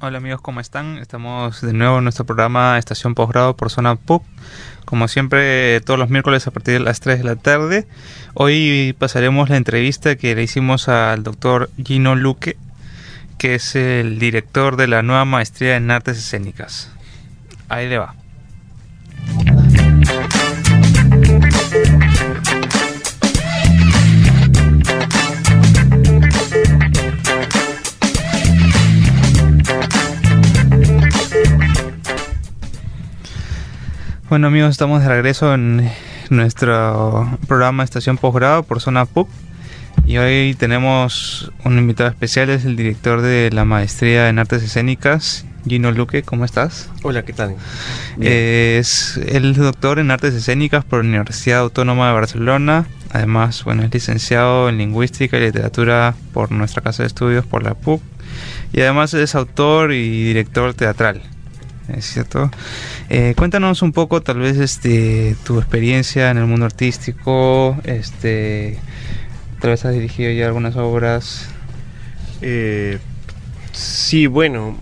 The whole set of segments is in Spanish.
Hola amigos, ¿cómo están? Estamos de nuevo en nuestro programa Estación Posgrado por Zona PUC. Como siempre, todos los miércoles a partir de las 3 de la tarde. Hoy pasaremos la entrevista que le hicimos al doctor Gino Luque, que es el director de la nueva maestría en Artes Escénicas. Ahí le va. Bueno amigos, estamos de regreso en nuestro programa Estación Posgrado por Zona PUC y hoy tenemos un invitado especial, es el director de la maestría en Artes Escénicas, Gino Luque. ¿Cómo estás? Hola, ¿qué tal? Es el doctor en Artes Escénicas por la Universidad Autónoma de Barcelona. Además, bueno, es licenciado en Lingüística y Literatura por nuestra casa de estudios, por la PUC, y además es autor y director teatral. ¿Es cierto? Cuéntanos un poco, tal vez, tu experiencia en el mundo artístico. Tal vez has dirigido ya algunas obras. Sí, bueno,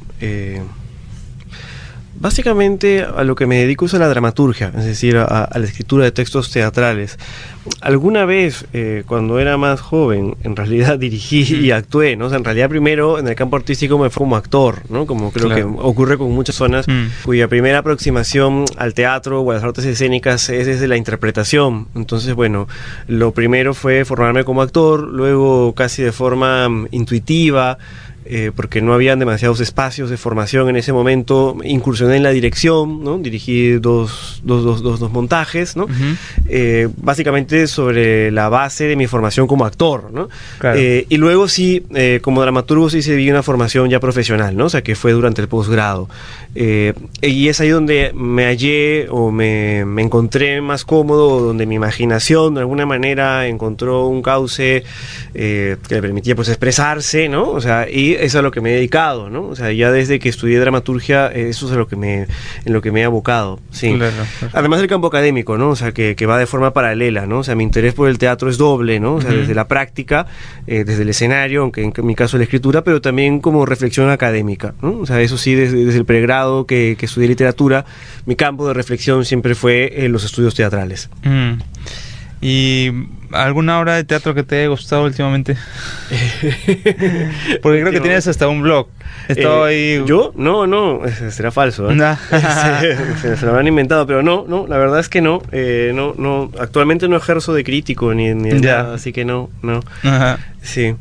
básicamente a lo que me dedico es a la dramaturgia, es decir, a la escritura de textos teatrales. Alguna vez, cuando era más joven, en realidad dirigí y actué, ¿no? O sea, en realidad primero en el campo artístico me fue como actor, ¿no? Como creo que ocurre con muchas personas cuya primera aproximación al teatro o a las artes escénicas es desde la interpretación. Entonces, bueno, lo primero fue formarme como actor, luego casi de forma intuitiva, porque no habían demasiados espacios de formación en ese momento, incursioné en la dirección, ¿no? Dirigí dos montajes, ¿no? Básicamente sobre la base de mi formación como actor, ¿no? Claro. Y luego sí, como dramaturgo sí se vi una formación ya profesional, ¿no? O sea, que fue durante el posgrado. Y es ahí donde me hallé o me encontré más cómodo, donde mi imaginación de alguna manera encontró un cauce que le permitía pues expresarse, ¿no? O sea, y eso es a lo que me he dedicado, ¿no? O sea, ya desde que estudié dramaturgia, eso es a lo que en lo que me he abocado, sí. Claro. Además del campo académico, ¿no? O sea, que va de forma paralela, ¿no? O sea, mi interés por el teatro es doble, ¿no? O sea, desde la práctica, desde el escenario, aunque en mi caso la escritura, pero también como reflexión académica, ¿no? O sea, eso sí, desde el pregrado que estudié literatura, mi campo de reflexión siempre fue los estudios teatrales. ¿Y alguna obra de teatro que te haya gustado últimamente? Porque creo que tienes hasta un blog. Ahí... ¿Yo? No, será falso, ¿eh? Nah. se lo habrán inventado, pero no, la verdad es que no. No, actualmente no ejerzo de crítico ni nada, así que no. Ajá. Sí.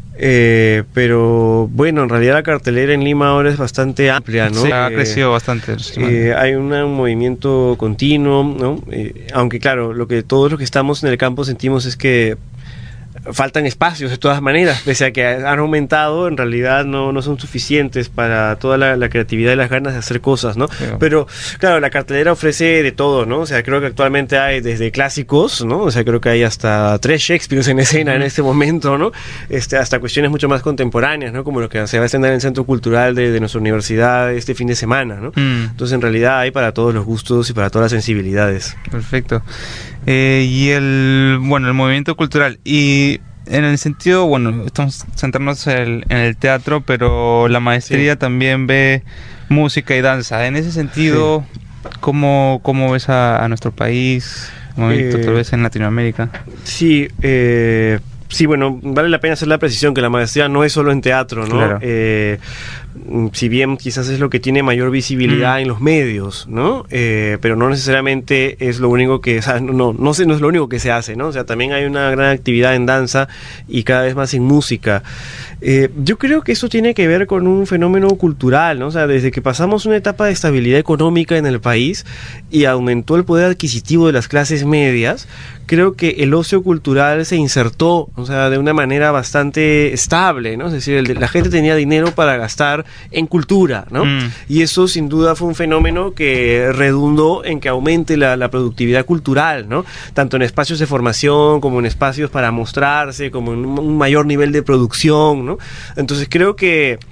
Pero bueno, en realidad la cartelera en Lima ahora es bastante amplia, ¿no? Sí, ha crecido bastante. Hay un movimiento continuo, ¿no? Aunque claro, todos los que estamos en el campo sentimos es que faltan espacios de todas maneras, pese a que han aumentado, en realidad no son suficientes para toda la creatividad y las ganas de hacer cosas, ¿no? Sí. Pero claro, la cartelera ofrece de todo, ¿no? O sea, creo que actualmente hay desde clásicos, ¿no? O sea, creo que hay hasta 3 Shakespeares en escena en este momento, ¿no? Hasta cuestiones mucho más contemporáneas, ¿no? Como lo que se va a estrenar en el Centro Cultural de nuestra universidad este fin de semana, ¿no? Entonces, en realidad hay para todos los gustos y para todas las sensibilidades. Perfecto. Y el movimiento cultural, y en el sentido, estamos centrándonos en el teatro, pero la maestría también ve música y danza. En ese sentido, ¿cómo ves a nuestro país, movimiento tal vez en Latinoamérica? Sí, bueno, vale la pena hacer la precisión que la maestría no es solo en teatro, ¿no? Claro. Si bien quizás es lo que tiene mayor visibilidad en los medios, ¿no? Pero no necesariamente es lo único que, o sea, no es lo único que se hace, ¿no? O sea, también hay una gran actividad en danza y cada vez más en música. Yo creo que eso tiene que ver con un fenómeno cultural, ¿no? O sea, desde que pasamos una etapa de estabilidad económica en el país y aumentó el poder adquisitivo de las clases medias, creo que el ocio cultural se insertó, o sea, de una manera bastante estable, ¿no? Es decir, la gente tenía dinero para gastar en cultura, ¿no? Y eso sin duda fue un fenómeno que redundó en que aumente la productividad cultural, ¿no? Tanto en espacios de formación como en espacios para mostrarse, como en un mayor nivel de producción, ¿no? Entonces creo que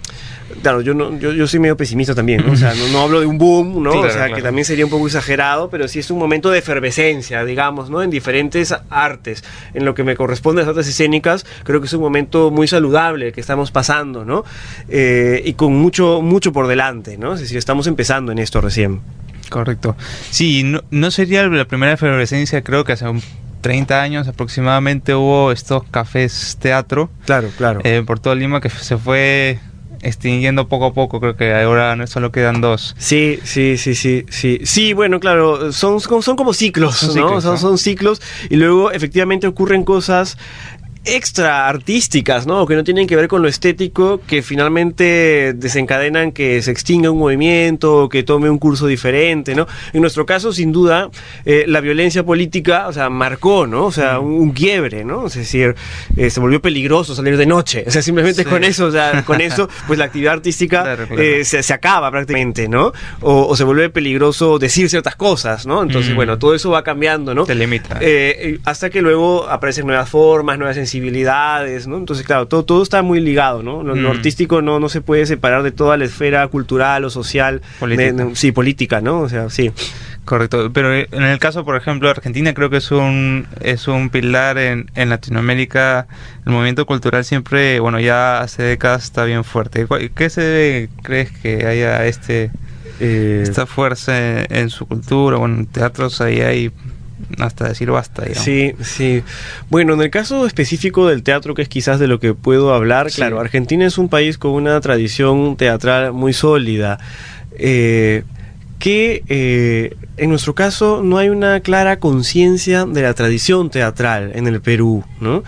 claro, yo soy medio pesimista también, ¿no? O sea, no hablo de un boom, ¿no? Claro, o sea, claro. que también sería un poco exagerado, pero sí es un momento de efervescencia, digamos, ¿no? En diferentes artes. En lo que me corresponde a las artes escénicas, creo que es un momento muy saludable que estamos pasando, ¿no? Y con mucho por delante, ¿no? Es decir, estamos empezando en esto recién. Correcto. Sí, no sería la primera efervescencia, creo que hace 30 años aproximadamente hubo estos cafés teatro. Claro. Por todo Lima, que se fue extinguiendo poco a poco. Creo que ahora solo quedan 2. Sí. Sí, bueno, claro, son como ciclos, Son ¿no? ciclos, ¿no? Son ciclos, y luego efectivamente ocurren cosas extra artísticas, ¿no? Que no tienen que ver con lo estético, que finalmente desencadenan que se extinga un movimiento, que tome un curso diferente, ¿no? En nuestro caso, sin duda, la violencia política, o sea, marcó, ¿no? O sea, un quiebre, ¿no? Es decir, se volvió peligroso salir de noche, o sea, simplemente Sí. con eso, o sea, pues la actividad artística Claro. se acaba prácticamente, ¿no? O se vuelve peligroso decir ciertas cosas, ¿no? Entonces, bueno, todo eso va cambiando, ¿no? Se limita. Hasta que luego aparecen nuevas formas, nuevas sensibilidades, ¿no? Entonces, claro, todo está muy ligado, ¿no? Lo artístico no se puede separar de toda la esfera cultural o social. Política. Sí, política, ¿no? O sea, sí. Correcto, pero en el caso, por ejemplo, de Argentina, creo que es un pilar en Latinoamérica. El movimiento cultural siempre, bueno, ya hace décadas está bien fuerte. ¿Qué se debe, crees, que haya esta fuerza en su cultura? Bueno, en teatros ahí hay hasta decir basta, digamos. Sí. Bueno, en el caso específico del teatro, que es quizás de lo que puedo hablar, Sí. claro, Argentina es un país con una tradición teatral muy sólida. En nuestro caso no hay una clara conciencia de la tradición teatral en el Perú, ¿no?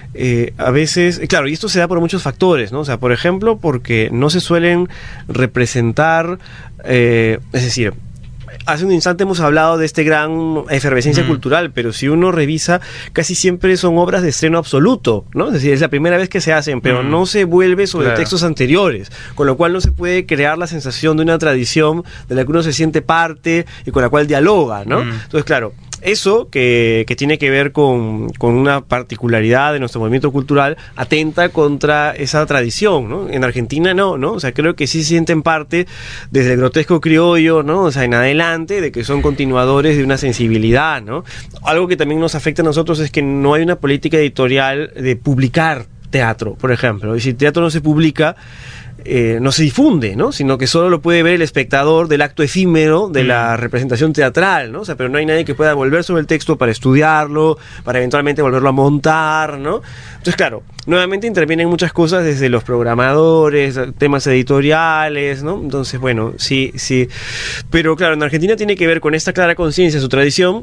A veces, claro, y esto se da por muchos factores, ¿no? O sea, por ejemplo, porque no se suelen representar, es decir, hace un instante hemos hablado de este gran efervescencia cultural, pero si uno revisa, casi siempre son obras de estreno absoluto, ¿no? Es decir, es la primera vez que se hacen, pero no se vuelve sobre textos anteriores, con lo cual no se puede crear la sensación de una tradición de la que uno se siente parte y con la cual dialoga, ¿no? Entonces, claro, eso que tiene que ver con una particularidad de nuestro movimiento cultural atenta contra esa tradición, ¿no? En Argentina no, o sea, creo que sí se sienten parte desde el grotesco criollo, ¿no? O sea, en adelante, de que son continuadores de una sensibilidad, ¿no? Algo que también nos afecta a nosotros es que no hay una política editorial de publicar teatro, por ejemplo. Y si el teatro no se publica, no se difunde, ¿no? Sino que solo lo puede ver el espectador del acto efímero de la representación teatral, ¿no? O sea, pero no hay nadie que pueda volver sobre el texto para estudiarlo, para eventualmente volverlo a montar, ¿no? Entonces, claro, nuevamente intervienen muchas cosas desde los programadores, temas editoriales, ¿no? Entonces, bueno, sí. Pero claro, en Argentina tiene que ver con esta clara conciencia de su tradición,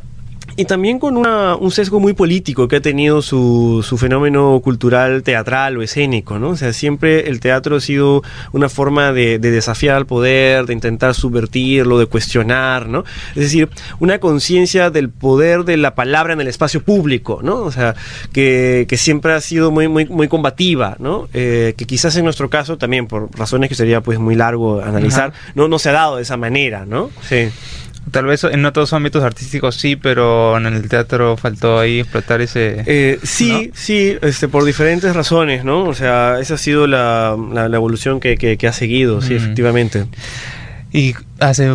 y también con un sesgo muy político que ha tenido su fenómeno cultural teatral o escénico, ¿no? O sea, siempre el teatro ha sido una forma de desafiar al poder, de intentar subvertirlo, de cuestionar, ¿no? Es decir, una conciencia del poder de la palabra en el espacio público, ¿no? O sea, que siempre ha sido muy combativa, ¿no? Que quizás en nuestro caso también, por razones que sería pues muy largo analizar, no se ha dado de esa manera, ¿no? Sí. Tal vez en otros ámbitos artísticos sí, pero en el teatro faltó ahí explotar ese... Sí, ¿no? sí, por diferentes razones, ¿no? O sea, esa ha sido la evolución que ha seguido, sí, efectivamente. Y hace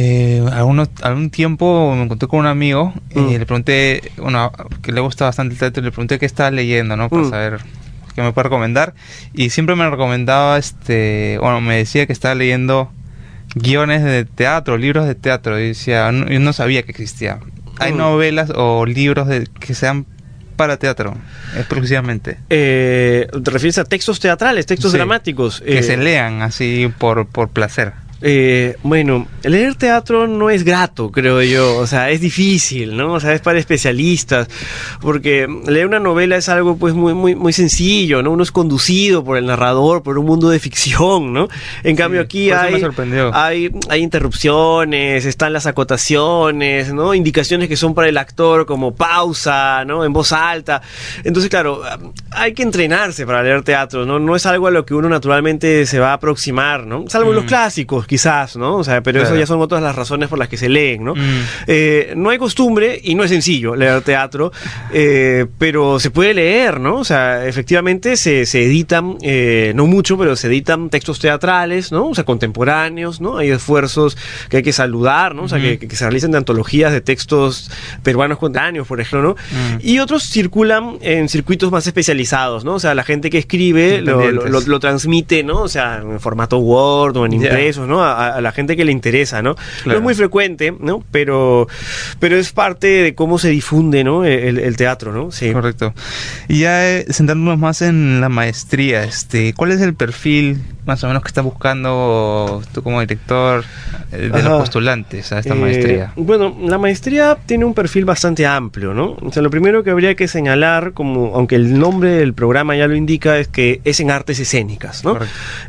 algún tiempo me encontré con un amigo y le pregunté, bueno, que le gusta bastante el teatro, y le pregunté qué estaba leyendo, ¿no? Para saber qué me puede recomendar. Y siempre me recomendaba, me decía que estaba leyendo guiones de teatro, libros de teatro. Y decía, yo no sabía que existía. Hay novelas o libros que sean para teatro, exclusivamente. ¿Te refieres a textos teatrales, textos dramáticos? Que se lean así por placer. Bueno, leer teatro no es grato, creo yo, o sea, es difícil, ¿no? O sea, es para especialistas, porque leer una novela es algo pues muy sencillo, ¿no? Uno es conducido por el narrador, por un mundo de ficción, ¿no? En cambio aquí hay interrupciones, están las acotaciones, ¿no? Indicaciones que son para el actor como pausa, ¿no? En voz alta. Entonces, claro, hay que entrenarse para leer teatro, ¿no? No es algo a lo que uno naturalmente se va a aproximar, ¿no? Salvo los clásicos, quizás, ¿no? O sea, pero Claro. eso ya son otras las razones por las que se leen, ¿no? No hay costumbre y no es sencillo leer teatro, pero se puede leer, ¿no? O sea, efectivamente se editan, no mucho, pero se editan textos teatrales, ¿no? O sea, contemporáneos, ¿no? Hay esfuerzos que hay que saludar, ¿no? O sea, que se realicen de antologías de textos peruanos contemporáneos, por ejemplo, ¿no? Y otros circulan en circuitos más especializados, ¿no? O sea, la gente que escribe lo transmite, ¿no? O sea, en formato Word o en impresos, ¿no? A la gente que le interesa, ¿no? Claro. No es muy frecuente, ¿no? Pero es parte de cómo se difunde, ¿no? El teatro, ¿no? Sí. Correcto. Y ya centrándonos más en la maestría, ¿cuál es el perfil más o menos que estás buscando tú como director de los postulantes a esta maestría? Bueno, la maestría tiene un perfil bastante amplio, ¿no? O sea, lo primero que habría que señalar, como aunque el nombre del programa ya lo indica, es que es en artes escénicas, ¿no?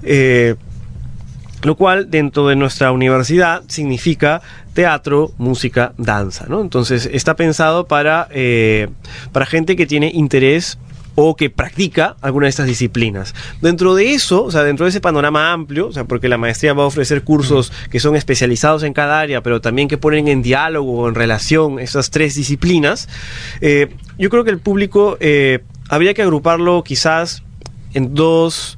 Lo cual dentro de nuestra universidad significa teatro, música, danza, ¿no? Entonces está pensado para gente que tiene interés o que practica alguna de estas disciplinas. Dentro de eso, o sea, dentro de ese panorama amplio, o sea, porque la maestría va a ofrecer cursos que son especializados en cada área, pero también que ponen en diálogo o en relación esas tres disciplinas, yo creo que el público habría que agruparlo quizás en dos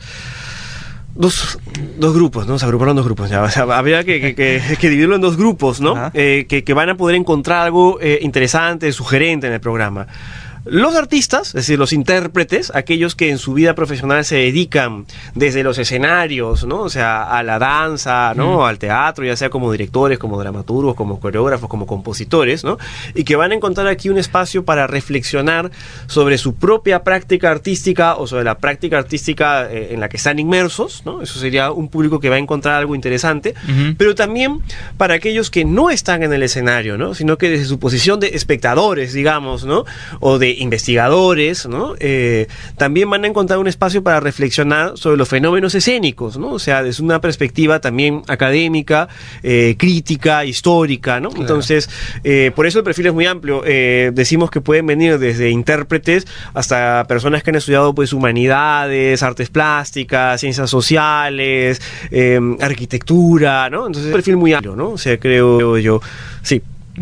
grupos, ¿no? O sea, agruparlo en dos grupos. Ya. O sea, habría que dividirlo en dos grupos, ¿no? Que van a poder encontrar algo interesante, sugerente en el programa. Los artistas, es decir, los intérpretes, aquellos que en su vida profesional se dedican desde los escenarios, ¿no? O sea, a la danza, ¿no? Al teatro, ya sea como directores, como dramaturgos, como coreógrafos, como compositores, ¿no? Y que van a encontrar aquí un espacio para reflexionar sobre su propia práctica artística o sobre la práctica artística en la que están inmersos, ¿no? Eso sería un público que va a encontrar algo interesante, pero también para aquellos que no están en el escenario, ¿no? Sino que desde su posición de espectadores, digamos, ¿no? O de investigadores, ¿no? También van a encontrar un espacio para reflexionar sobre los fenómenos escénicos, ¿no? O sea, desde una perspectiva también académica, crítica, histórica, ¿no? Claro. Entonces, por eso el perfil es muy amplio. Decimos que pueden venir desde intérpretes hasta personas que han estudiado, pues, humanidades, artes plásticas, ciencias sociales, arquitectura, ¿no? Entonces, es un perfil muy amplio, ¿no? O sea, creo yo, sí.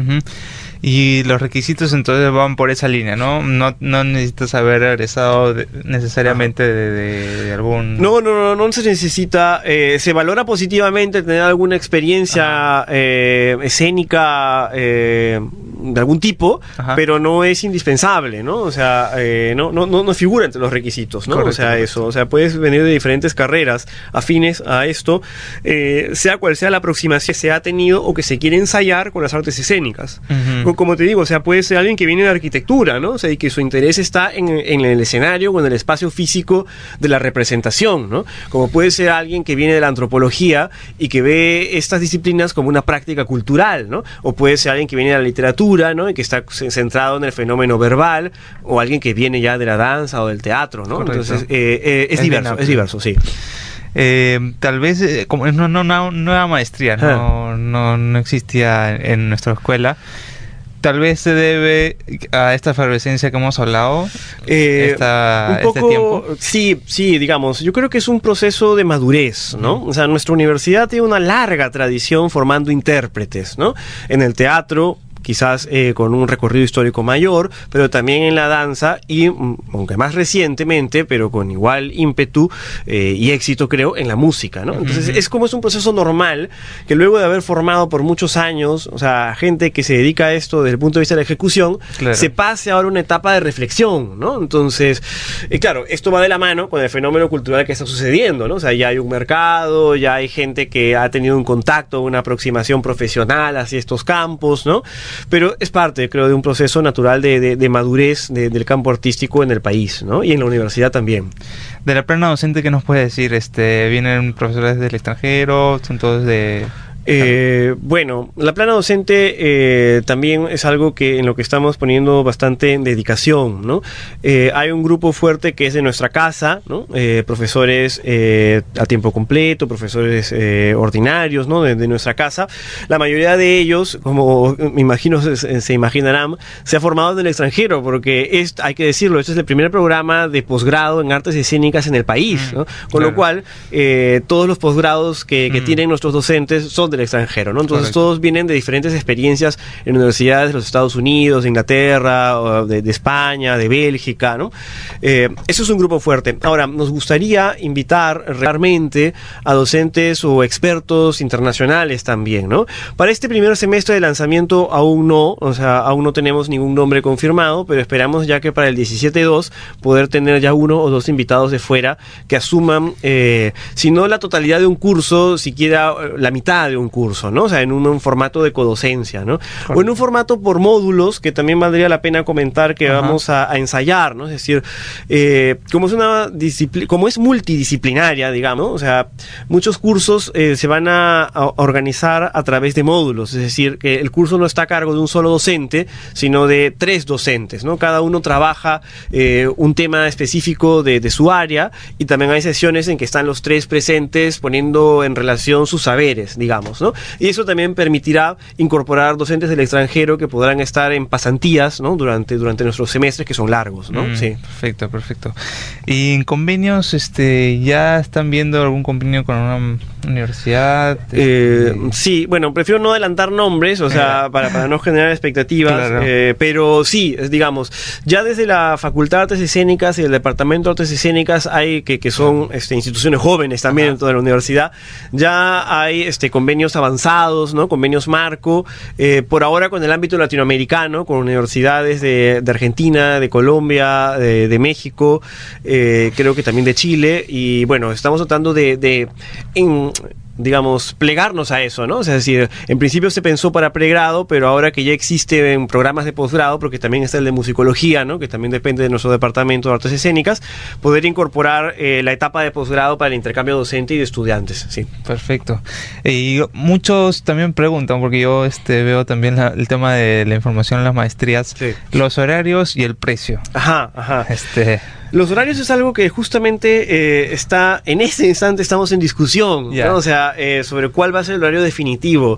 Y los requisitos entonces van por esa línea, ¿no? No necesitas haber egresado necesariamente de algún... No se necesita. Se valora positivamente tener alguna experiencia escénica de algún tipo, pero no es indispensable, ¿no? O sea, no figura entre los requisitos, ¿no? Correcto, o sea, eso. O sea, puedes venir de diferentes carreras afines a esto, sea cual sea la aproximación que se ha tenido o que se quiere ensayar con las artes escénicas. Como te digo, o sea, puede ser alguien que viene de arquitectura, ¿no? O sea, y que su interés está en el escenario o en el espacio físico de la representación, ¿no? Como puede ser alguien que viene de la antropología y que ve estas disciplinas como una práctica cultural, ¿no? O puede ser alguien que viene de la literatura, ¿no? Y que está centrado en el fenómeno verbal, o alguien que viene ya de la danza o del teatro, ¿no? Correcto. Entonces, es diverso, sí. Tal vez, como es una nueva maestría, no existía en nuestra escuela. Tal vez se debe a esta efervescencia que hemos hablado, un poco, este tiempo. Sí, digamos, yo creo que es un proceso de madurez, ¿no? O sea, nuestra universidad tiene una larga tradición formando intérpretes, ¿no? En el teatro, quizás con un recorrido histórico mayor, pero también en la danza y, aunque más recientemente, pero con igual ímpetu y éxito, creo, en la música, ¿no? Entonces, es un proceso normal que luego de haber formado por muchos años, o sea, gente que se dedica a esto desde el punto de vista de la ejecución, claro, se pase ahora a una etapa de reflexión, ¿no? Entonces, claro, esto va de la mano con el fenómeno cultural que está sucediendo, ¿no? O sea, ya hay un mercado, ya hay gente que ha tenido un contacto, una aproximación profesional hacia estos campos, ¿no? Pero es parte, creo, de un proceso natural de madurez del campo artístico en el país, ¿no? Y en la universidad también. De la plana docente, ¿qué nos puede decir? ¿Vienen profesores del extranjero? ¿Son todos de Bueno, la plana docente también es algo en lo que estamos poniendo bastante dedicación, ¿no? Hay un grupo fuerte que es de nuestra casa, ¿no? Profesores a tiempo completo, profesores ordinarios, ¿no? De nuestra casa. La mayoría de ellos, como me imagino se imaginarán, se ha formado en el extranjero, porque hay que decirlo, este es el primer programa de posgrado en artes escénicas en el país, ¿no? Con lo cual, todos los posgrados que tienen nuestros docentes son del extranjero, ¿no? Entonces todos vienen de diferentes experiencias en universidades de los Estados Unidos, de Inglaterra, de España, de Bélgica, ¿no? Eso es un grupo fuerte. Ahora, nos gustaría invitar realmente a docentes o expertos internacionales también, ¿no? Para este primer semestre de lanzamiento aún no, o sea, aún no tenemos ningún nombre confirmado, pero esperamos ya que para el 17-2 poder tener ya 1 o 2 invitados de fuera que asuman, si no la totalidad de un curso, siquiera la mitad de un curso, ¿no? O sea, en un formato de codocencia, ¿no? Correcto. O en un formato por módulos, que también valdría la pena comentar que vamos a ensayar, ¿no? Es decir, como es multidisciplinaria, digamos, o sea, muchos cursos se van a organizar a través de módulos, es decir, que el curso no está a cargo de un solo docente, sino de 3 docentes, ¿no? Cada uno trabaja un tema específico de su área, y también hay sesiones en que están los 3 presentes poniendo en relación sus saberes, digamos, ¿no? Y eso también permitirá incorporar docentes del extranjero que podrán estar en pasantías, ¿no? Durante nuestros semestres, que son largos, ¿no? Sí. Perfecto. ¿Y en convenios, ya están viendo algún convenio con una universidad? Sí, bueno, prefiero no adelantar nombres, o sea, para no generar expectativas, claro. Pero sí, digamos, ya desde la Facultad de Artes Escénicas y el Departamento de Artes Escénicas hay que son instituciones jóvenes también dentro de la universidad, ya hay convenios avanzados, ¿no? Convenios marco, por ahora con el ámbito latinoamericano, con universidades de Argentina, de Colombia, de México, creo que también de Chile, y bueno, estamos tratando digamos, plegarnos a eso, ¿no? O sea, es decir, en principio se pensó para pregrado, pero ahora que ya existen programas de posgrado, porque también está el de musicología, ¿no? Que también depende de nuestro departamento de artes escénicas, poder incorporar la etapa de posgrado para el intercambio docente y de estudiantes, sí. Perfecto. Y muchos también preguntan, porque yo veo también el tema de la información en las maestrías, sí. Los horarios y el precio. Ajá. Los horarios es algo que justamente está, en este instante estamos en discusión, ¿no? O sea, sobre cuál va a ser el horario definitivo.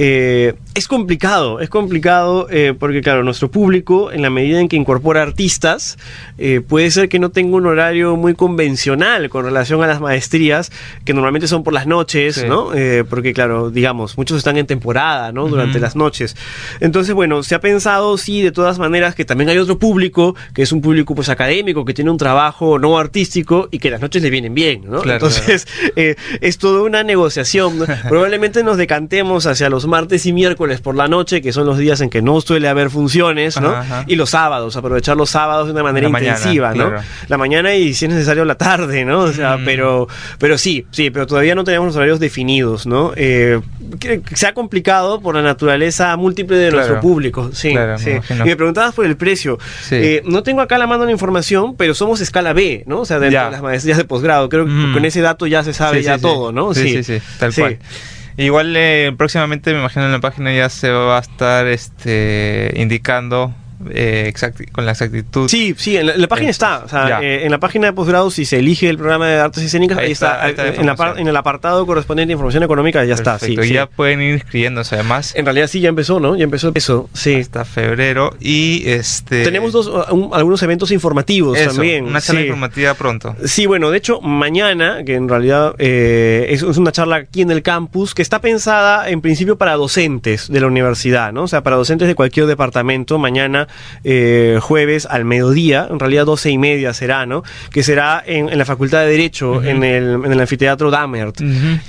Es complicado porque claro, nuestro público, en la medida en que incorpora artistas, puede ser que no tenga un horario muy convencional con relación a las maestrías, que normalmente son por las noches, sí. ¿No? Porque claro, digamos, muchos están en temporada, ¿no? Durante las noches. Entonces, bueno, se ha pensado, sí, de todas maneras, que también hay otro público, que es un público pues académico, que tiene un trabajo no artístico y que las noches le vienen bien, ¿no? Claro, entonces, es toda una negociación. Probablemente nos decantemos hacia los martes y miércoles por la noche, que son los días en que no suele haber funciones, ¿no? Y los sábados, aprovechar los sábados de una manera intensiva, mañana, ¿no? Claro. La mañana y, si es necesario, la tarde, ¿no? O sea, pero sí, pero todavía no tenemos los horarios definidos, ¿no? Se ha complicado por la naturaleza múltiple de nuestro público, sí. Claro, sí. Y me preguntabas por el precio. Sí. No tengo acá a la mano la información, pero somos escala B, ¿no? O sea, de las maestrías de posgrado. Creo que con ese dato ya se sabe todo, ¿no? Sí, tal cual. Igual próximamente, me imagino, en la página ya se va a estar indicando con la exactitud. Sí, en la página está. O sea, en la página de posgrado, si se elige el programa de artes escénicas, ahí está en el apartado correspondiente a información económica, ya está. Sí, ya pueden ir inscribiéndose, además. En realidad sí, ya empezó, ¿no? Ya empezó eso, sí. Hasta febrero. Y tenemos algunos eventos informativos también. Una charla informativa pronto. Sí, bueno, de hecho, mañana, que en realidad es una charla aquí en el campus, que está pensada en principio para docentes de la universidad, ¿no? O sea, para docentes de cualquier departamento. Mañana, jueves al mediodía, en realidad 12:30 será, ¿no? Que será en la Facultad de Derecho, en el anfiteatro Damert.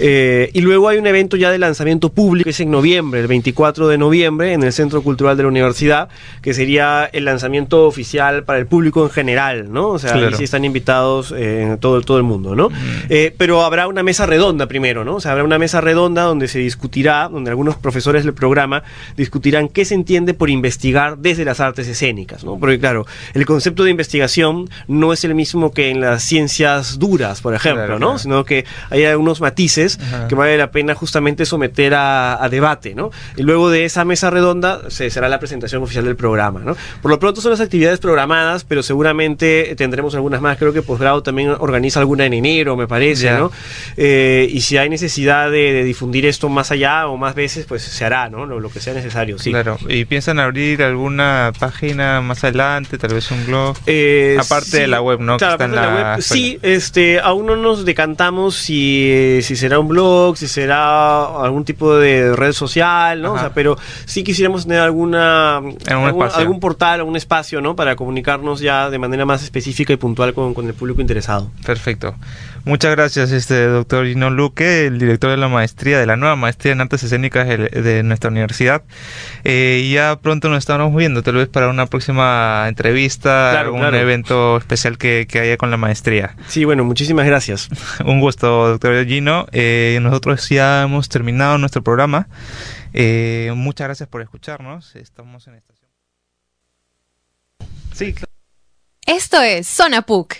Y luego hay un evento ya de lanzamiento público, que es en noviembre, el 24 de noviembre, en el Centro Cultural de la Universidad, que sería el lanzamiento oficial para el público en general, ¿no? O sea, ahí sí están invitados todo el mundo, ¿no? Pero habrá una mesa redonda primero, ¿no? O sea, habrá una mesa redonda donde se discutirá, donde algunos profesores del programa discutirán qué se entiende por investigar desde las artes artes escénicas, ¿no? Porque claro, el concepto de investigación no es el mismo que en las ciencias duras, por ejemplo, claro, ¿no? claro. Sino que hay algunos matices que vale la pena justamente someter a debate, ¿no? Y luego de esa mesa redonda será la presentación oficial del programa, ¿no? Por lo pronto son las actividades programadas, pero seguramente tendremos algunas más. Creo que Posgrado también organiza alguna en enero, me parece, Ya. ¿no? Y si hay necesidad de difundir esto más allá o más veces, pues se hará, ¿no? Lo que sea necesario, sí. Claro. ¿Y piensan abrir alguna página más adelante, tal vez un blog? Aparte de la web, ¿no? Claro, Que está aparte en de la web. Sí, aún no nos decantamos si será un blog, si será algún tipo de red social, ¿no? Ajá. O sea, pero sí quisiéramos tener algún portal, algún espacio, ¿no? Para comunicarnos ya de manera más específica y puntual con el público interesado. Perfecto. Muchas gracias, doctor Gino Luque, el director de la nueva maestría en artes escénicas de nuestra universidad. Ya pronto nos estamos viendo, tal vez para una próxima entrevista, algún evento especial que haya con la maestría. Sí, bueno, muchísimas gracias. Un gusto, doctor Gino. Nosotros ya hemos terminado nuestro programa. Muchas gracias por escucharnos. Estamos en estación. Sí, claro. Esto es Zona PUC.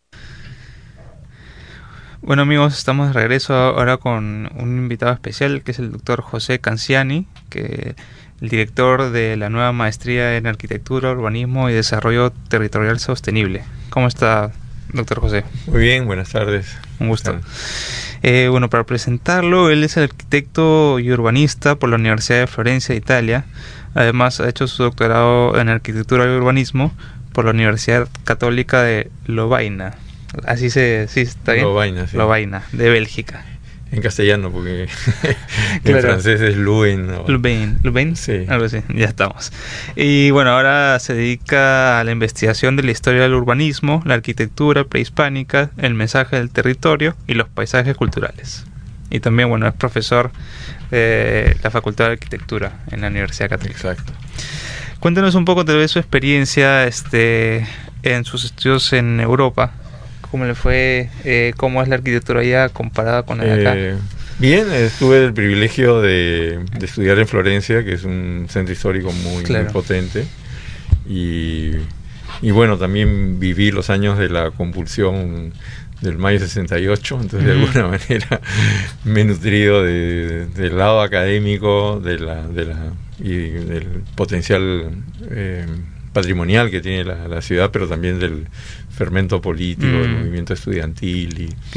Bueno, amigos, estamos de regreso ahora con un invitado especial que es el doctor José Canciani, que el director de la nueva maestría en Arquitectura, Urbanismo y Desarrollo Territorial Sostenible. ¿Cómo está, doctor José? Muy bien, buenas tardes. Un gusto. Bueno, para presentarlo, él es el arquitecto y urbanista por la Universidad de Florencia, Italia. Además, ha hecho su doctorado en Arquitectura y Urbanismo por la Universidad Católica de Lovaina. Así está bien. Lovaina, sí. Lovaina, de Bélgica. En castellano, porque Claro. en francés es Louvain. Louvain, sí. Algo así, ya estamos. Y bueno, ahora se dedica a la investigación de la historia del urbanismo, la arquitectura prehispánica, el mensaje del territorio y los paisajes culturales. Y también, bueno, es profesor de la Facultad de Arquitectura en la Universidad Católica. Exacto. Cuéntanos un poco tal vez su experiencia en sus estudios en Europa. ¿Cómo le fue? ¿Cómo es la arquitectura allá comparada con la de acá? Bien, tuve el privilegio de estudiar en Florencia, que es un centro histórico muy potente. Y bueno, también viví los años de la convulsión del mayo 68, entonces de alguna manera me he nutrido del lado académico y del potencial patrimonial que tiene la ciudad, pero también del fermento político, del movimiento estudiantil y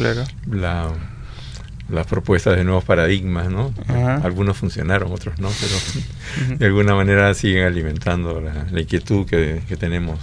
las propuestas de nuevos paradigmas, ¿no? Ajá. Algunos funcionaron, otros no, pero de alguna manera siguen alimentando la inquietud que tenemos.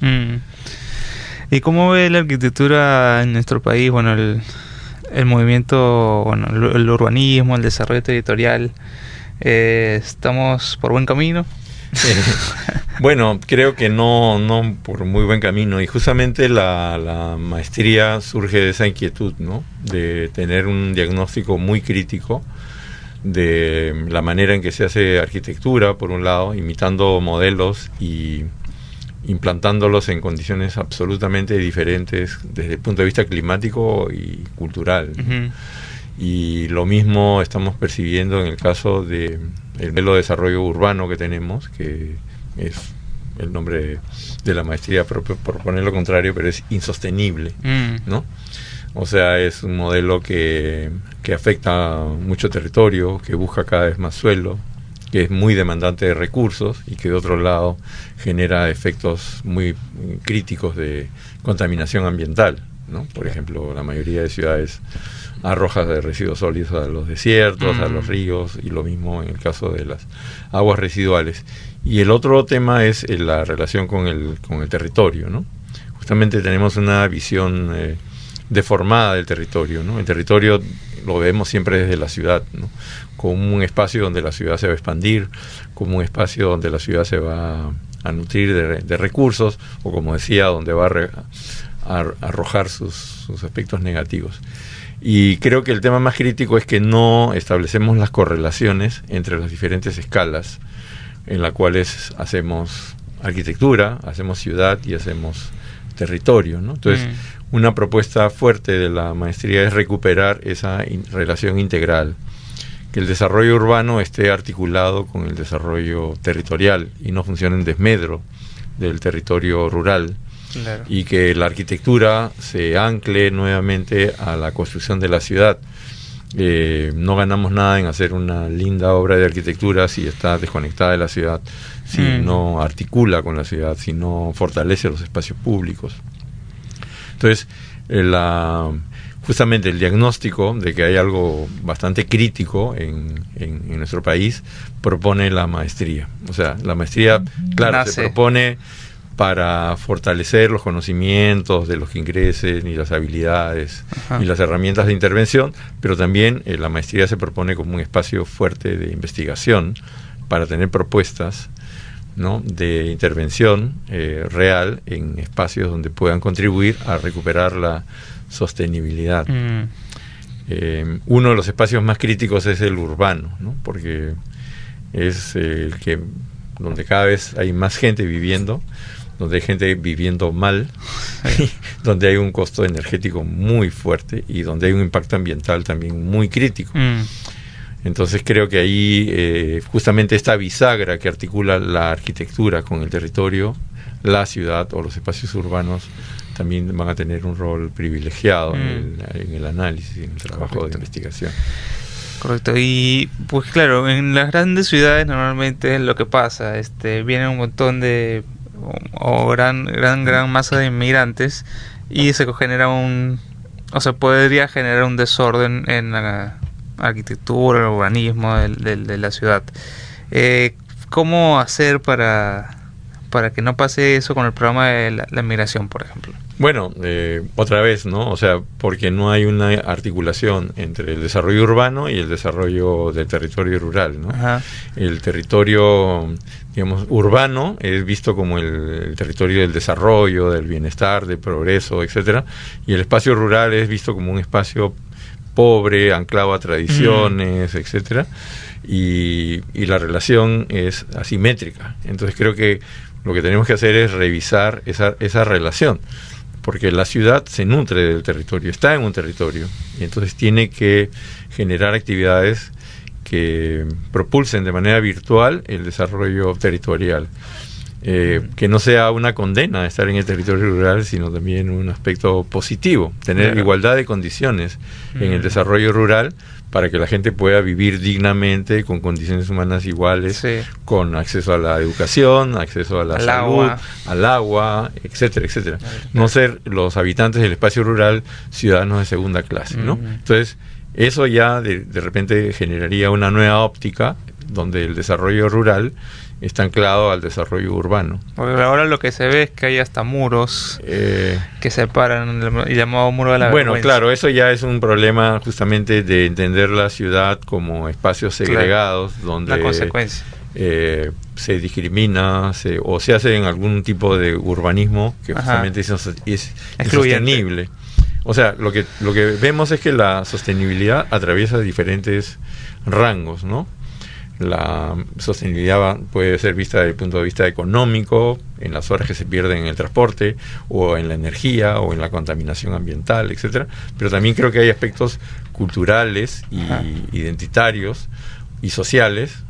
¿Y cómo ve la arquitectura en nuestro país? Bueno, el movimiento, bueno, el urbanismo, el desarrollo territorial, ¿estamos por buen camino? Bueno, creo que no por muy buen camino, y justamente la maestría surge de esa inquietud, ¿no? De tener un diagnóstico muy crítico de la manera en que se hace arquitectura, por un lado, imitando modelos y implantándolos en condiciones absolutamente diferentes desde el punto de vista climático y cultural, ¿no? Uh-huh. Y lo mismo estamos percibiendo en el caso de el modelo de desarrollo urbano que tenemos, que es el nombre de la maestría por poner lo contrario, pero es insostenible, ¿no? O sea, es un modelo que afecta mucho territorio, que busca cada vez más suelo, que es muy demandante de recursos y que de otro lado genera efectos muy críticos de contaminación ambiental, ¿no? Por ejemplo, la mayoría de ciudades arroja de residuos sólidos a los desiertos, a los ríos, y lo mismo en el caso de las aguas residuales. Y el otro tema es la relación con el territorio, ¿no? Justamente tenemos una visión deformada del territorio, ¿no? El territorio lo vemos siempre desde la ciudad, ¿no? Como un espacio donde la ciudad se va a expandir, como un espacio donde la ciudad se va a nutrir de recursos, o como decía, donde va a arrojar sus aspectos negativos. Y creo que el tema más crítico es que no establecemos las correlaciones entre las diferentes escalas en las cuales hacemos arquitectura, hacemos ciudad y hacemos territorio, ¿no? Entonces, una propuesta fuerte de la maestría es recuperar esa relación integral que el desarrollo urbano esté articulado con el desarrollo territorial y no funcione en desmedro del territorio rural. Claro. Y que la arquitectura se ancle nuevamente a la construcción de la ciudad. No ganamos nada en hacer una linda obra de arquitectura si está desconectada de la ciudad, si no articula con la ciudad, si no fortalece los espacios públicos. Entonces, justamente el diagnóstico de que hay algo bastante crítico en nuestro país propone la maestría. O sea, la maestría, claro, se propone para fortalecer los conocimientos de los que ingresen y las habilidades y las herramientas de intervención, pero también la maestría se propone como un espacio fuerte de investigación para tener propuestas, ¿no?, de intervención real en espacios donde puedan contribuir a recuperar la sostenibilidad. Uno de los espacios más críticos es el urbano, ¿no?, porque es el que donde cada vez hay más gente viviendo, donde hay gente viviendo mal, donde hay un costo energético muy fuerte y donde hay un impacto ambiental también muy crítico. Entonces creo que ahí justamente esta bisagra que articula la arquitectura con el territorio, la ciudad o los espacios urbanos también van a tener un rol privilegiado en el análisis y en el trabajo de investigación. Correcto, y pues claro, en las grandes ciudades normalmente lo que pasa, viene un montón de o gran masa de inmigrantes y se genera se podría generar un desorden en la arquitectura, el urbanismo de la ciudad. ¿Cómo hacer para que no pase eso con el programa de la migración, por ejemplo? Bueno, otra vez, ¿no? O sea, porque no hay una articulación entre el desarrollo urbano y el desarrollo del territorio rural, ¿no? Ajá. El territorio, digamos, urbano es visto como el territorio del desarrollo, del bienestar, del progreso, etcétera, y el espacio rural es visto como un espacio pobre, anclado a tradiciones, etcétera, y la relación es asimétrica. Entonces creo que lo que tenemos que hacer es revisar esa relación, porque la ciudad se nutre del territorio, está en un territorio, y entonces tiene que generar actividades que propulsen de manera virtual el desarrollo territorial. Que no sea una condena estar en el territorio rural, sino también un aspecto positivo, tener igualdad de condiciones en el desarrollo rural para que la gente pueda vivir dignamente, con condiciones humanas iguales, con acceso a la educación, acceso a la salud, al agua, etcétera, etcétera. No ser los habitantes del espacio rural ciudadanos de segunda clase, ¿no? Entonces, eso ya de repente generaría una nueva óptica donde el desarrollo rural está anclado al desarrollo urbano. Porque ahora lo que se ve es que hay hasta muros que separan, el llamado muro de la vergüenza. Bueno, claro, eso ya es un problema justamente de entender la ciudad como espacios segregados, donde la consecuencia. Se discrimina o se hace en algún tipo de urbanismo que justamente es insostenible. O sea, lo que vemos es que la sostenibilidad atraviesa diferentes rangos, ¿no? La sostenibilidad puede ser vista desde el punto de vista económico, en las horas que se pierden en el transporte, o en la energía, o en la contaminación ambiental, etcétera. Pero también creo que hay aspectos culturales y identitarios y sociales,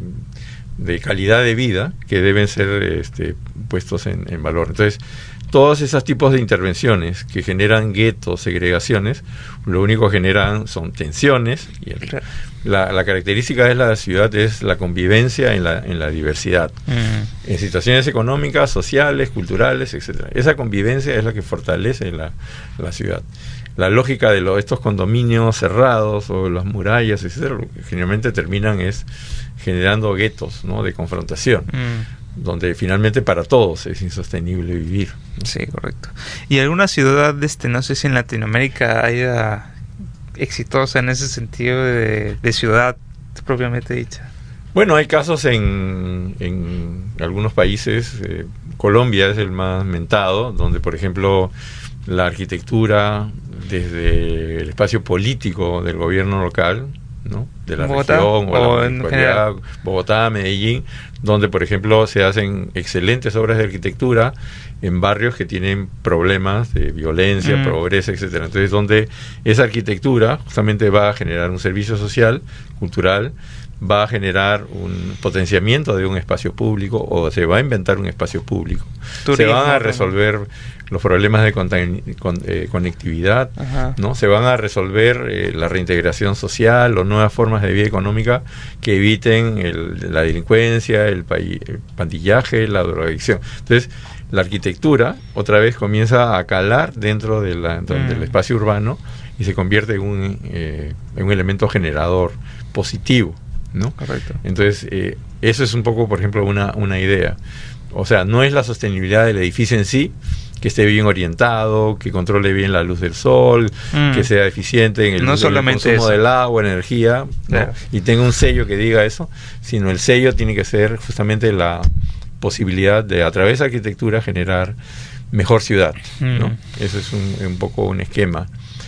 de calidad de vida, que deben ser puestos en valor. Entonces, todos esos tipos de intervenciones que generan guetos, segregaciones, lo único que generan son tensiones. Y la característica de la ciudad es la convivencia en la diversidad, en situaciones económicas, sociales, culturales, etcétera. Esa convivencia es la que fortalece la ciudad. La lógica de estos condominios cerrados o las murallas, etcétera, lo que generalmente terminan es generando guetos, ¿no?, de confrontación. Donde finalmente para todos es insostenible vivir. Sí, correcto. ¿Y alguna ciudad, no sé si en Latinoamérica haya exitosa en ese sentido de ciudad propiamente dicha? Bueno, hay casos en algunos países. Colombia es el más mentado, donde por ejemplo la arquitectura desde el espacio político del gobierno local ¿no? De la Bogotá, región o o la en municipalidad, general. Bogotá, Medellín, donde por ejemplo se hacen excelentes obras de arquitectura en barrios que tienen problemas de violencia, pobreza, etcétera. Entonces, donde esa arquitectura justamente va a generar un servicio social, cultural, va a generar un potenciamiento de un espacio público, o se va a inventar un espacio público. Turismo, se van a también. resolver los problemas de conectividad, Ajá. ¿no? Se van a resolver la reintegración social o nuevas formas de vida económica que eviten la delincuencia, el pandillaje, la drogadicción. Entonces, la arquitectura otra vez comienza a calar dentro del espacio urbano y se convierte en un elemento generador positivo, ¿no? Correcto. Entonces, eso es un poco, por ejemplo, una idea. O sea, no es la sostenibilidad del edificio en sí, que esté bien orientado, que controle bien la luz del sol, que sea eficiente en el No uso del solamente consumo eso. del agua, energía, ¿no? Claro. Y tenga un sello que diga eso, sino el sello tiene que ser justamente la posibilidad de, a través de arquitectura, generar mejor ciudad, ¿no? Eso es un poco un esquema.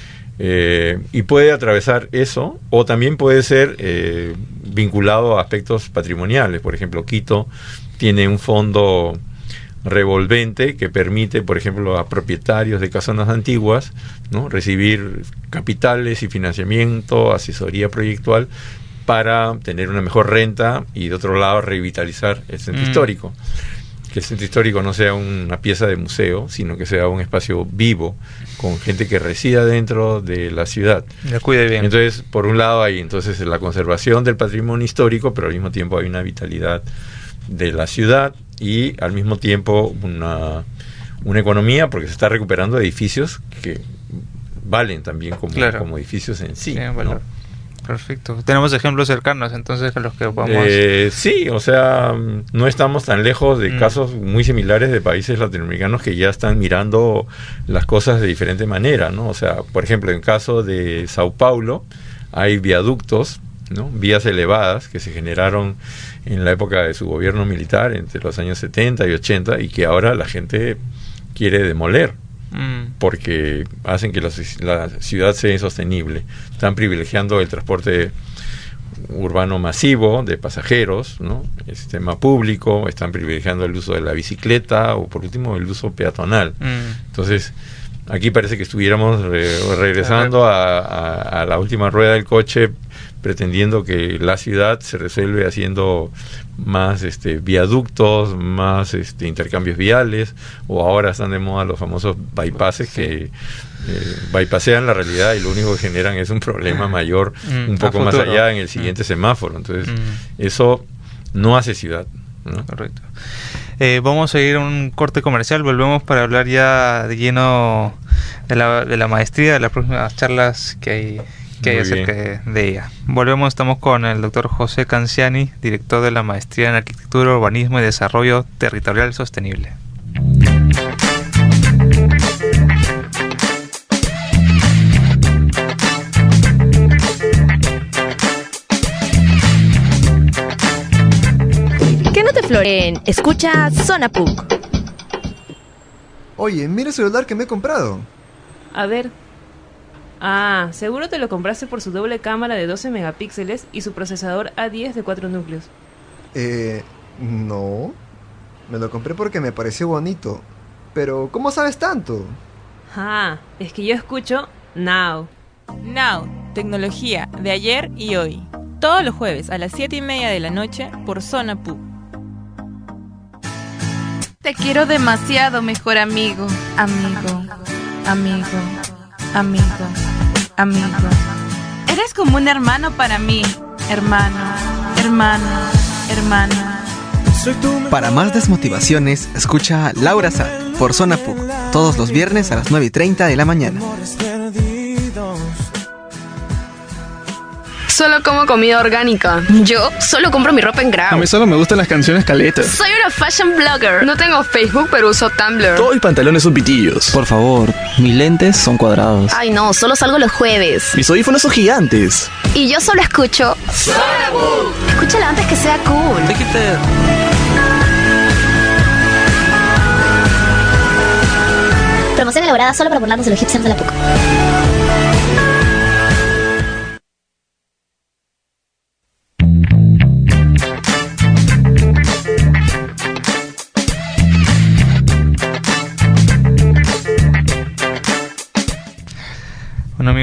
Y puede atravesar eso, o también puede ser vinculado a aspectos patrimoniales. Por ejemplo, Quito tiene un fondo revolvente que permite, por ejemplo, a propietarios de casonas antiguas, ¿no? recibir capitales y financiamiento, asesoría proyectual para tener una mejor renta y, de otro lado, revitalizar el centro histórico. Que el centro histórico no sea una pieza de museo, sino que sea un espacio vivo, con gente que resida dentro de la ciudad. La cuide bien. Entonces, por un lado hay entonces la conservación del patrimonio histórico, pero al mismo tiempo hay una vitalidad de la ciudad y al mismo tiempo una economía, porque se está recuperando edificios que valen también como edificios en sí. Valor. ¿No? Perfecto. Tenemos ejemplos cercanos, entonces, a los que vamos... sí, o sea, no estamos tan lejos de casos muy similares de países latinoamericanos que ya están mirando las cosas de diferente manera, ¿no? O sea, por ejemplo, en caso de Sao Paulo, hay viaductos, ¿no? Vías elevadas que se generaron en la época de su gobierno militar, entre los años 70 y 80, y que ahora la gente quiere demoler, porque hacen que la ciudad sea insostenible. Están privilegiando el transporte urbano masivo de pasajeros, ¿no? El sistema público, están privilegiando el uso de la bicicleta o, por último, el uso peatonal. Entonces, aquí parece que estuviéramos regresando a la última rueda del coche, pretendiendo que la ciudad se resuelve haciendo más viaductos, más intercambios viales, o ahora están de moda los famosos bypasses que bypasean la realidad y lo único que generan es un problema mayor un poco más allá en el siguiente semáforo. Entonces, eso no hace ciudad, ¿no? Correcto. Vamos a ir a un corte comercial, volvemos para hablar ya de lleno de la maestría, de las próximas charlas que hay acerca de ella. Volvemos, estamos con el doctor José Canciani, director de la Maestría en Arquitectura, Urbanismo y Desarrollo Territorial Sostenible. Que no te floreen, escucha Zona PUC. Oye, mira el celular que me he comprado. A ver. Ah, seguro te lo compraste por su doble cámara de 12 megapíxeles y su procesador A10 de 4 núcleos. No. Me lo compré porque me pareció bonito. Pero, ¿cómo sabes tanto? Ah, es que yo escucho Now. Now, tecnología de ayer y hoy. Todos los jueves a las 7:30 de la noche por Zona PUC. Te quiero demasiado, mejor amigo. Amigo, amigo, amigo, amigo. Eres como un hermano para mí. Hermano, hermano, hermano. Para más desmotivaciones, escucha Laura Sat por Zona PUC, todos los viernes a las 9:30 de la mañana. Solo como comida orgánica. Yo solo compro mi ropa en Grau. A mí solo me gustan las canciones caletas. Soy una fashion blogger. No tengo Facebook, pero uso Tumblr. Todos mis pantalones son pitillos. Por favor, mis lentes son cuadrados. Ay no, solo salgo los jueves. Mis audífonos son gigantes. Y yo solo escucho Zona PUC. Escúchala antes que sea cool. Promoción elaborada solo para burlarnos de los hipsters de la PUC.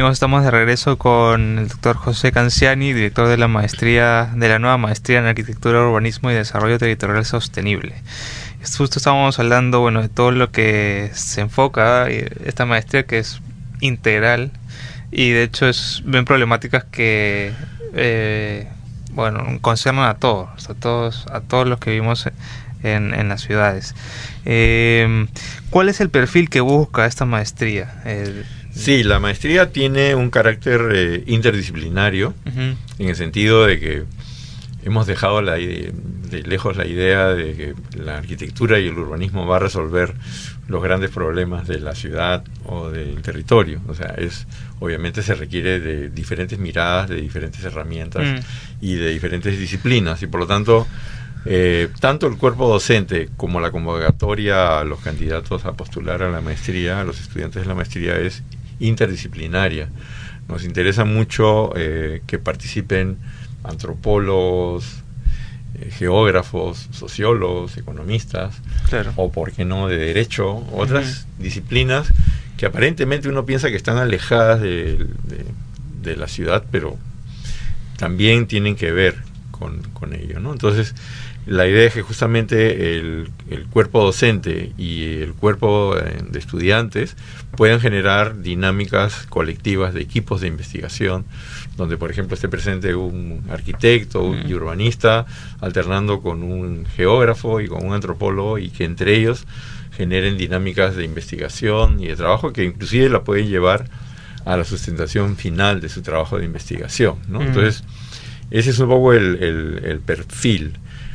amigos, estamos de regreso con el doctor José Canciani, director de la nueva maestría en Arquitectura, Urbanismo y Desarrollo Territorial Sostenible. Justo estábamos hablando, de todo lo que se enfoca esta maestría, que es integral, y de hecho ven problemáticas que conciernen a todos los que vivimos en las ciudades. ¿Cuál es el perfil que busca esta maestría? Sí, la maestría tiene un carácter interdisciplinario, uh-huh, en el sentido de que hemos dejado de lejos la idea de que la arquitectura y el urbanismo va a resolver los grandes problemas de la ciudad o del territorio. O sea, obviamente se requiere de diferentes miradas, de diferentes herramientas y de diferentes disciplinas, y por lo tanto tanto el cuerpo docente como la convocatoria a los candidatos a postular a la maestría, a los estudiantes de la maestría, es interdisciplinaria. Nos interesa mucho que participen antropólogos, geógrafos, sociólogos, economistas, claro, o por qué no de derecho, otras disciplinas que aparentemente uno piensa que están alejadas de la ciudad, pero también tienen que ver con ello, ¿no? Entonces, la idea es que justamente el cuerpo docente y el cuerpo de estudiantes puedan generar dinámicas colectivas de equipos de investigación, donde por ejemplo esté presente un arquitecto y urbanista alternando con un geógrafo y con un antropólogo, y que entre ellos generen dinámicas de investigación y de trabajo que inclusive la pueden llevar a la sustentación final de su trabajo de investigación, ¿no? Entonces, ese es un poco el perfil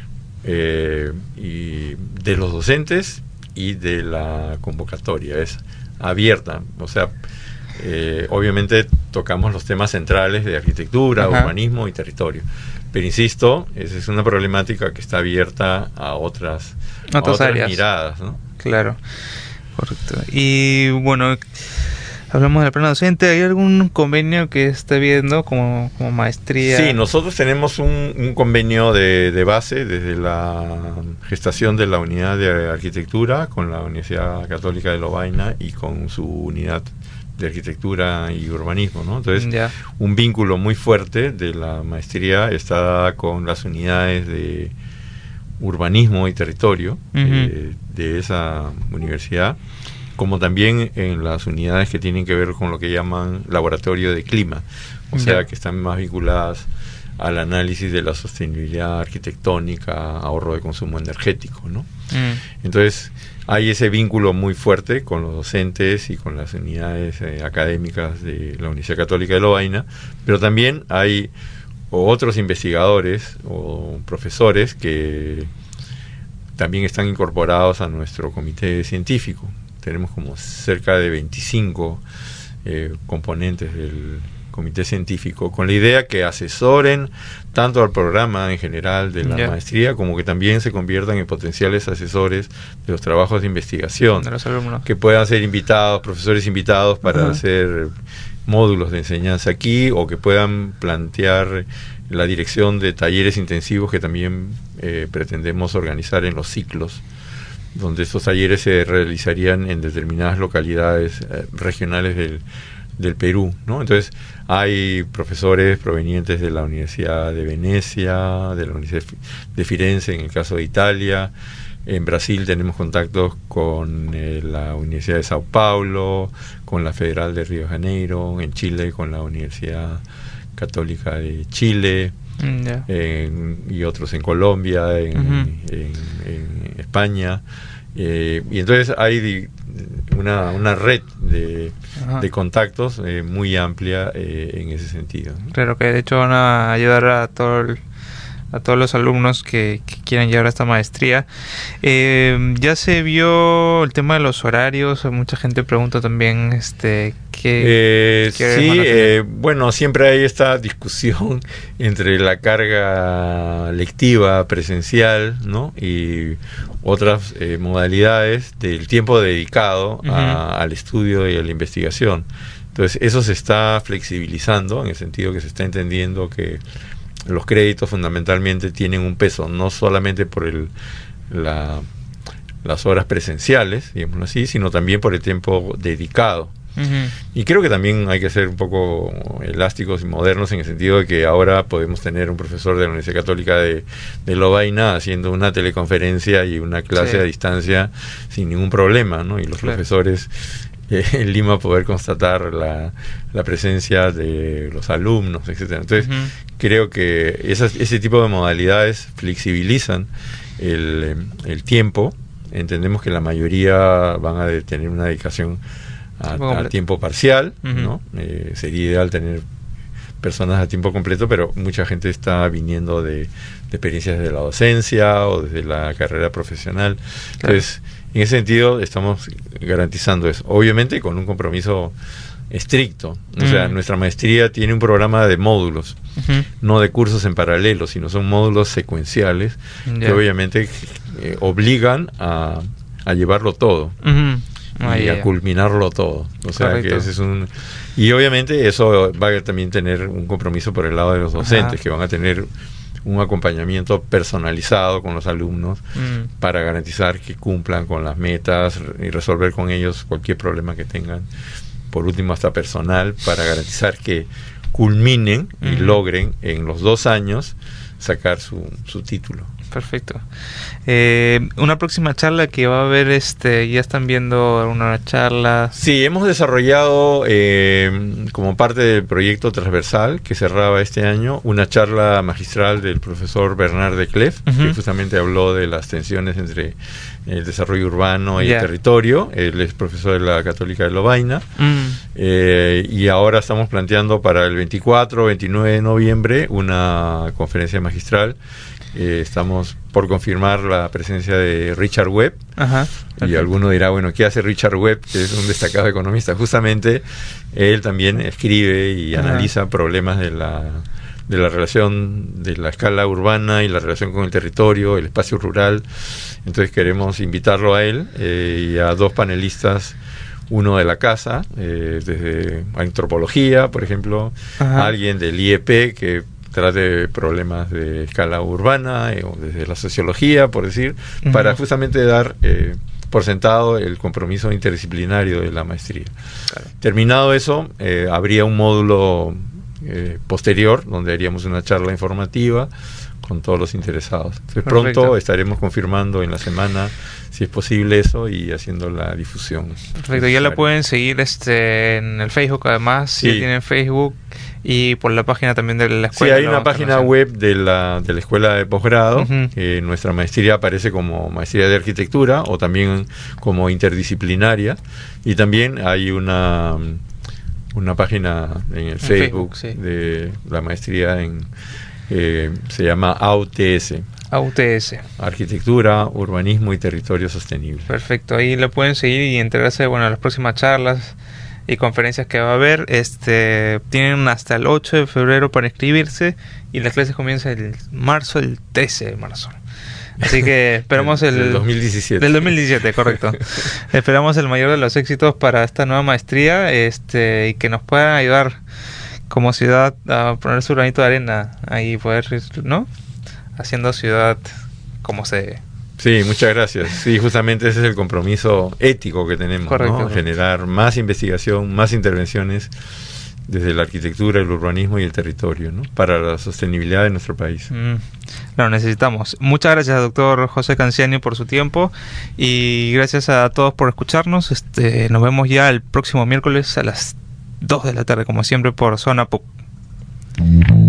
y de los docentes y de la convocatoria. Es abierta, o sea, obviamente tocamos los temas centrales de arquitectura, urbanismo y territorio, pero insisto, esa es una problemática que está abierta a otras áreas, miradas, ¿no? Claro, correcto. Y bueno, hablamos de la plana docente. ¿Hay algún convenio que esté viendo como maestría? Sí, nosotros tenemos un convenio de base desde la gestación de la unidad de arquitectura con la Universidad Católica de Lovaina y con su unidad de arquitectura y urbanismo, ¿no? Entonces, un vínculo muy fuerte de la maestría está con las unidades de urbanismo y territorio de esa universidad, como también en las unidades que tienen que ver con lo que llaman laboratorio de clima, o sea, que están más vinculadas al análisis de la sostenibilidad arquitectónica, ahorro de consumo energético, ¿no? Entonces, hay ese vínculo muy fuerte con los docentes y con las unidades académicas de la Universidad Católica de Lovaina, pero también hay otros investigadores o profesores que también están incorporados a nuestro comité científico. Tenemos como cerca de 25 componentes del comité científico, con la idea que asesoren tanto al programa en general de la maestría, como que también se conviertan en potenciales asesores de los trabajos de investigación, de los alumnos, que puedan ser invitados, profesores invitados para hacer módulos de enseñanza aquí, o que puedan plantear la dirección de talleres intensivos que también pretendemos organizar en los ciclos, donde estos talleres se realizarían en determinadas localidades regionales del Perú, ¿no? Entonces, hay profesores provenientes de la Universidad de Venecia, de la Universidad de Firenze, en el caso de Italia. En Brasil tenemos contactos con la Universidad de Sao Paulo, con la Federal de Río de Janeiro, en Chile con la Universidad Católica de Chile, y otros en Colombia, en España, y entonces hay una red de contactos muy amplia en ese sentido, ¿no? Claro, que de hecho van a ayudar a todos los alumnos que quieran llegar a esta maestría. Ya se vio el tema de los horarios. Mucha gente pregunta también bueno, siempre hay esta discusión entre la carga lectiva presencial, ¿no? Y otras modalidades del tiempo dedicado al estudio y a la investigación. Entonces, eso se está flexibilizando en el sentido que se está entendiendo que los créditos fundamentalmente tienen un peso, no solamente por las horas presenciales, digámoslo así, sino también por el tiempo dedicado. Y creo que también hay que ser un poco elásticos y modernos en el sentido de que ahora podemos tener un profesor de la Universidad Católica de Lovaina haciendo una teleconferencia y una clase a distancia sin ningún problema, ¿no? Y los profesores en Lima poder constatar la presencia de los alumnos, etcétera. Entonces, creo que ese tipo de modalidades flexibilizan el tiempo. Entendemos que la mayoría van a tener una dedicación a tiempo parcial, ¿no? Sería ideal tener personas a tiempo completo, pero mucha gente está viniendo de experiencias de la docencia o desde la carrera profesional. Entonces, en ese sentido, estamos garantizando eso. Obviamente, con un compromiso estricto. O sea, nuestra maestría tiene un programa de módulos, no de cursos en paralelo, sino son módulos secuenciales que obviamente obligan a llevarlo todo y a culminarlo todo. O sea, que ese es y obviamente eso va a también tener un compromiso por el lado de los docentes, que van a tener un acompañamiento personalizado con los alumnos para garantizar que cumplan con las metas y resolver con ellos cualquier problema que tengan. Por último, hasta personal, para garantizar que culminen y logren en los 2 años sacar su título. Perfecto. Una próxima charla que va a haber, ya están viendo una charla. Sí, hemos desarrollado como parte del proyecto transversal que cerraba este año, una charla magistral del profesor Bernard de Clef, que justamente habló de las tensiones entre el desarrollo urbano y el territorio. Él es profesor de la Católica de Lovaina. Y ahora estamos planteando para el 24-29 de noviembre una conferencia magistral. Estamos por confirmar la presencia de Richard Webb. Y alguno dirá, bueno, ¿qué hace Richard Webb? Que es un destacado economista. Justamente él también escribe y analiza problemas de la relación de la escala urbana y la relación con el territorio, el espacio rural. Entonces queremos invitarlo a él y a 2 panelistas, uno de la casa, desde antropología, por ejemplo, alguien del IEP que trate problemas de escala urbana, o desde la sociología, por decir, para justamente dar por sentado el compromiso interdisciplinario de la maestría. Terminado eso, habría un módulo posterior donde haríamos una charla informativa con todos los interesados. Entonces, pronto estaremos confirmando en la semana si es posible eso y haciendo la difusión. Perfecto, ya la pueden seguir en el Facebook, además, si tienen Facebook, y por la página también de la escuela. Sí, hay una página web de la escuela de posgrado. Nuestra maestría aparece como maestría de arquitectura o también como interdisciplinaria, y también hay una página en el Facebook de la maestría se llama AUTS. Arquitectura, Urbanismo y Territorio Sostenible. Perfecto, ahí lo pueden seguir y enterarse de las próximas charlas y conferencias que va a haber. Tienen hasta el 8 de febrero para inscribirse y las clases comienzan el 13 de marzo. Así que esperamos del 2017. Del 2017, correcto. Esperamos el mayor de los éxitos para esta nueva maestría, y que nos puedan ayudar como ciudad a poner su granito de arena ahí, poder, ¿no? Haciendo ciudad como se debe. Sí, muchas gracias. Sí, justamente ese es el compromiso ético que tenemos, ¿no? Generar más investigación, más intervenciones desde la arquitectura, el urbanismo y el territorio, ¿no? Para la sostenibilidad de nuestro país. Lo necesitamos. Muchas gracias, doctor José Canciani, por su tiempo, y gracias a todos por escucharnos. Nos vemos ya el próximo miércoles a las 2 de la tarde, como siempre, por Zona PUC.